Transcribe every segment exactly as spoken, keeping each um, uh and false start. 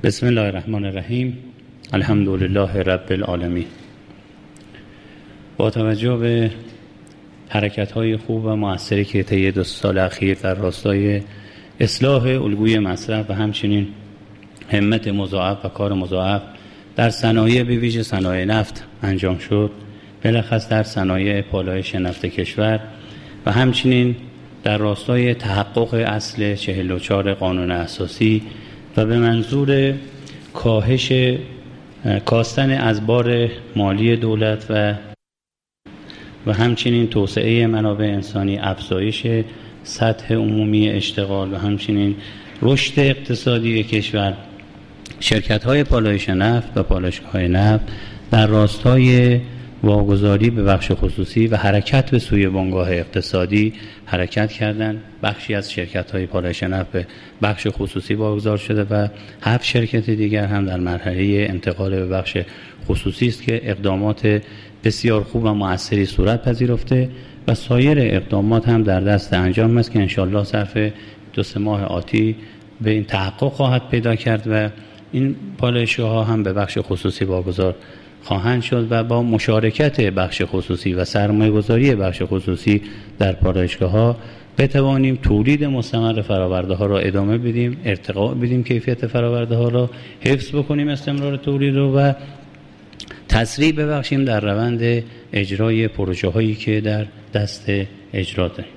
بسم الله الرحمن الرحیم. الحمد لله رب العالمین. با توجه به حرکت‌های خوب و مؤثری که طی دو سال اخیر در راستای اصلاح الگوی مصرف و همچنین همت مضاعف و کار مضاعف در صنایع به ویژه صنایع نفت انجام شد، بلخص در صنایع پالایش نفت کشور و همچنین در راستای تحقق اصل چهل و چهار قانون اساسی و به منظور کاهش کاستن از بار مالی دولت و و همچنین توسعه منابع انسانی، افزایش سطح عمومی اشتغال و همچنین رشد اقتصادی کشور، شرکت‌های پالایش نفت و پالایشگاه‌های نفت در راستای واگذاری به بخش خصوصی و حرکت به سوی بنگاه اقتصادی حرکت کردند. بخشی از شرکت‌های پالایش نفت به بخش خصوصی واگذار شده و هفت شرکت دیگر هم در مرحله انتقال به بخش خصوصی است که اقدامات بسیار خوب و مؤثری صورت پذیرفته و سایر اقدامات هم در دست انجام است که انشالله صرف دو سه ماه آتی به این تحقق خواهد پیدا کرد و این پالایشگاه‌ها هم به بخش خصوصی واگذار خواهند شد و با مشارکت بخش خصوصی و سرمایه‌گذاری بخش خصوصی در پالایشگاه‌ها بتوانیم تولید مستمر فرآورده‌ها را ادامه بدیم، ارتقا بدیم، کیفیت فرآورده‌ها را حفظ بکنیم، استمرار تولید رو و تسریع ببخشیم در روند اجرای پروژه‌هایی که در دست اجرا داریم.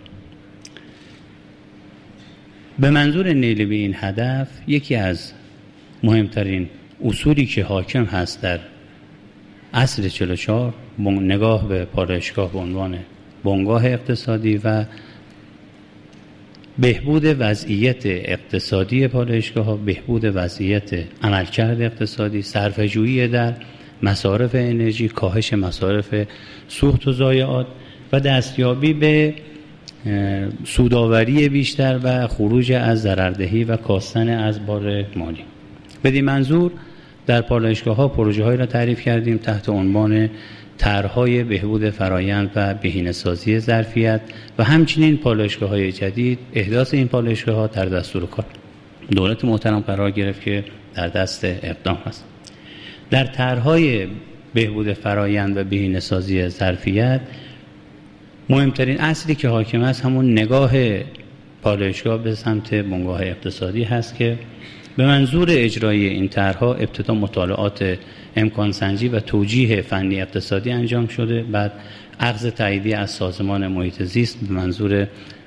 به منظور نیل به این هدف یکی از مهمترین اصولی که حاکم هست در اصل چهل و چهار نگاه به پالایشگاه به عنوان بنگاه اقتصادی و بهبود وضعیت اقتصادی پالایشگاه‌ها، بهبود وضعیت عملکرد اقتصادی، صرفه‌جویی در مصارف انرژی، کاهش مصارف سوخت و ضایعات و دستیابی به سودآوری بیشتر و خروج از ضرردهی و کاستن از بار مالی. بدین منظور در پالایشگاه‌ها پروژه‌هایی را تعریف کردیم تحت عنوان طرح‌های بهبود فرایند و بهینه‌سازی ظرفیت و همچنین پالایشگاه‌های جدید. احداث این پالایشگاه‌ها در دستور کار دولت محترم قرار گرفت که در دست اقدام است. در طرح‌های بهبود فرایند و بهینه‌سازی ظرفیت مهمترین اصلی که حاکم است همون نگاه پالایشگاه به سمت بنگاه اقتصادی هست که به منظور اجرای این طرح‌ها ابتدا مطالعات امکان سنجی و توجیه فنی اقتصادی انجام شده، بعد اخذ تاییدیه از سازمان محیط زیست به منظور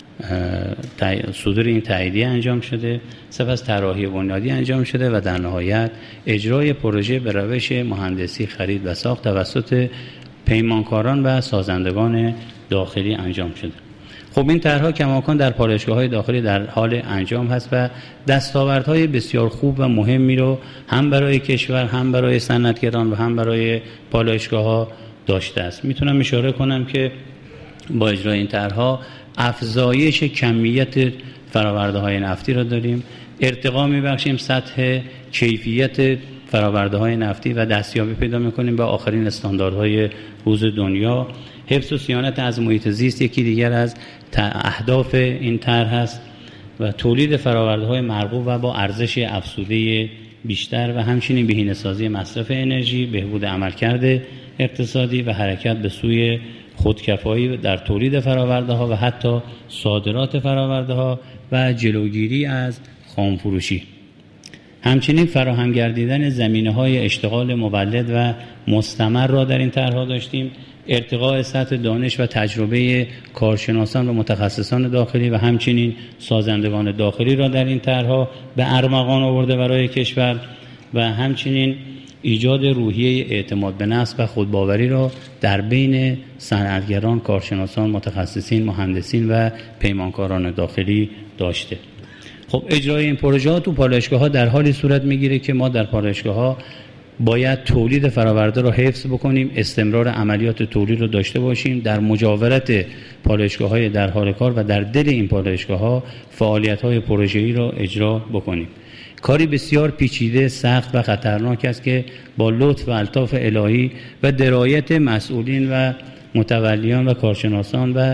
صدور این تاییدیه انجام شده، سپس طراحی بنیادی انجام شده و در نهایت اجرای پروژه به روش مهندسی خرید و ساخت توسط پیمانکاران و سازندگان داخلی انجام شده. خب این طرح‌ها کماکان در پالایشگاه‌های داخلی در حال انجام هست و دستاوردهای بسیار خوب و مهمی رو هم برای کشور، هم برای صنعتگران و هم برای پالایشگاه‌ها داشته است. میتونم اشاره کنم که با اجرای این طرح‌ها افزایش کمیت فرآورده‌های نفتی را داریم، ارتقا می‌بخشیم سطح کیفیت فرآورده‌های نفتی و دستیابی پیدا می‌کنیم به آخرین استانداردهای روز دنیا. حفظ و صیانت از محیط زیست یکی دیگر از اهداف این طرح است و تولید فرآورده‌های مرغوب و با ارزش افزوده بیشتر و همچنین بهینه‌سازی مصرف انرژی، بهبود عملکرد اقتصادی و حرکت به سوی خودکفایی در تولید فرآورده‌ها و حتی صادرات فرآورده‌ها و جلوگیری از خامفروشی. همچنین فراهم گردیدن زمینه‌های اشتغال مولد و مستمر را در این طرح‌ها داشتیم، ارتقاء سطح دانش و تجربه کارشناسان و متخصصان داخلی و همچنین سازندگان داخلی را در این طرح‌ها به ارمغان آورده برای کشور و همچنین ایجاد روحیه اعتماد به نفس و خودباوری را در بین صنعتگران، کارشناسان، متخصصین، مهندسین و پیمانکاران داخلی داشته. خب اجرای این پروژه‌ها تو پالایشگاه‌ها در حالی صورت می‌گیره که ما در پالایشگاه‌ها باید تولید فرآورده را حفظ بکنیم، استمرار عملیات تولید رو داشته باشیم، در مجاورت پالایشگاه‌های در حال کار و در دل این پالایشگاه‌ها فعالیت‌های پروژه‌ای را اجرا بکنیم. کاری بسیار پیچیده، سخت و خطرناک است که با لطف و الطاف الهی و درایت مسئولین و متولیان و کارشناسان و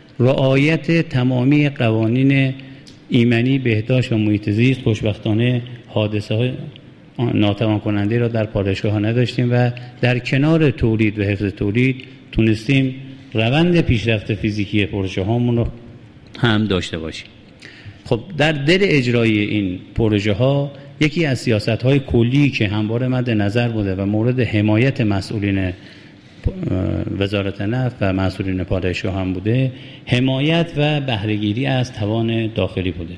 رعایت تمامی قوانین ایمنی، بهداشت و محیط زیست خوشبختانه حادثه ناتوان کننده را در پالایشگاه ها نداشتیم و در کنار تولید و حفظ تولید تونستیم روند پیشرفت فیزیکی پروژه هامون رو هم داشته باشیم. خب در دل اجرای این پروژه ها یکی از سیاست های کلی که همواره مد نظر بوده و مورد حمایت مسئولین وزارت نفت و مسئولین پالایشگاه هم بوده، حمایت و بهره‌گیری از توان داخلی بوده.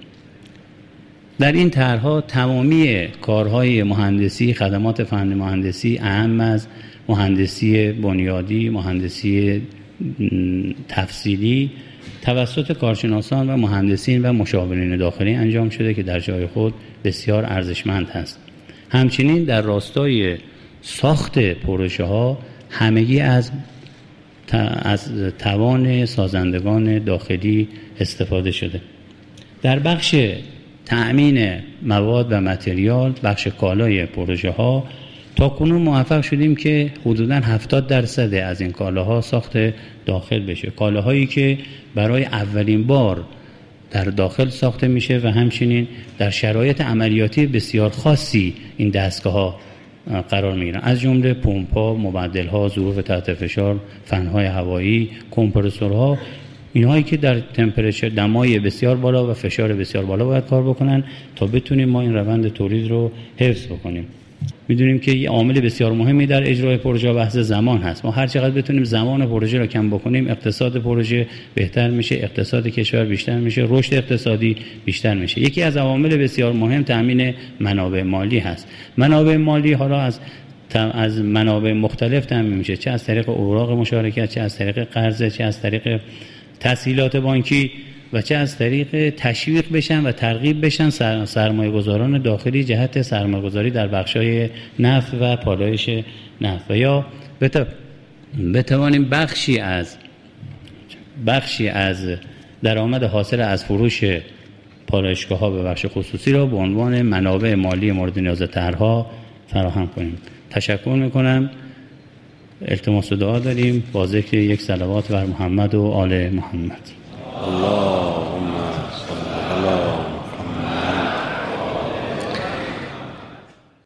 در این طرح‌ها تمامی کارهای مهندسی، خدمات فنی مهندسی اهم از مهندسی بنیادی، مهندسی تفصیلی توسط کارشناسان و مهندسین و مشاورین داخلی انجام شده که در جای خود بسیار ارزشمند هست. همچنین در راستای ساخت پروژه ها همگی از از توان سازندگان داخلی استفاده شده. در بخش تأمین مواد و متریال، بخش کالای پروژه ها، تا کنون موفق شدیم که حدوداً هفتاد درصد از این کالاها ساخت داخل بشه. کالاهایی که برای اولین بار در داخل ساخته میشه و همچنین در شرایط عملیاتی بسیار خاصی این دستگاه ها قرار میگیرن، از جمله پمپ‌ها، مبدل‌ها، ظروف تحت فشار، فن‌های هوایی، کمپرسورها، اینهایی که در تمپرچر دمای بسیار بالا و فشار بسیار بالا باید کار بکنن تا بتونیم ما این روند تولید رو حفظ بکنیم. میدونیم که یه عامل بسیار مهمی در اجرای پروژه بحث زمان هست. ما هر چقدر بتونیم زمان پروژه رو کم بکنیم، اقتصاد پروژه بهتر میشه، اقتصاد کشور بیشتر میشه، رشد اقتصادی بیشتر میشه. یکی از عوامل بسیار مهم تامین منابع مالی هست. منابع مالی حالا از از منابع مختلف تامین میشه، چه از طریق اوراق مشارکت، چه از طریق قرض، چه از طریق تسهیلات بانکی و چه از طریق تشویق بشن و ترغیب بشن سرمایه گذاران داخلی جهت سرمایه گذاری در بخشای نفت و پالایش نفت و یا بتوانیم بخشی از بخشی از درآمد حاصل از فروش پالایشگاه ها به بخش خصوصی را به عنوان منابع مالی مورد نیاز طرح‌ها فراهم کنیم. تشکر میکنم. التماس دعا داریم با ذکر یک صلوات بر محمد و آل محمد. اللهم